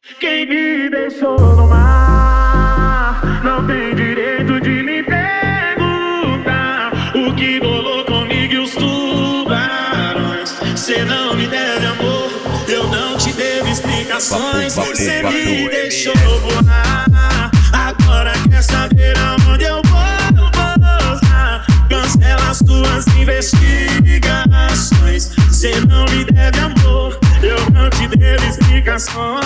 Quem me deixou no mar não tem direito de me perguntar o que rolou comigo e os tubarões. Cê não me deve amor, eu não te devo explicações. Cê me deixou voar, agora quer saber aonde eu vou pousar. Cancela as tuas investigações. Cê não me deve amor, eu não te devo explicações.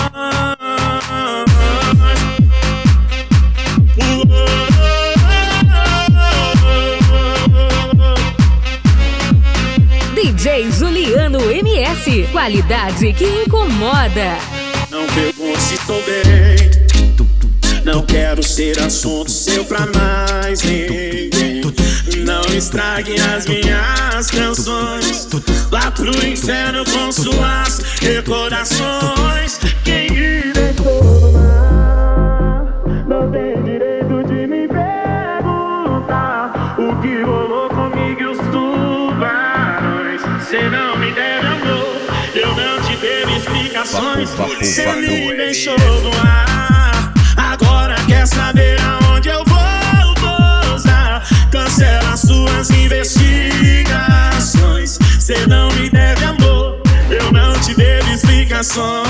DJ Juliano MS, qualidade que incomoda. Não pergunte se estou bem, não quero ser assunto seu pra mais ninguém. Não estrague as minhas canções, lá pro inferno com suas recordações. Quem me deixou no mar não tem direito de me perguntar o que rolou comigo e os tubarões. Cê não me deve amor, eu não te devo explicações. Cê me deixou no ar, agora quer saber aonde eu vou pousar. Cancela suas investigações. Cê não me deve amor, eu não te devo explicações.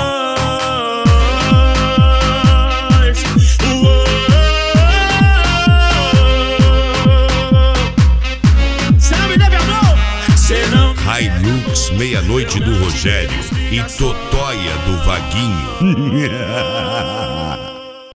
Cê não me deve amor, cê não. Hilux Meia-Noite do Rogério e Totóia do Vaguinho.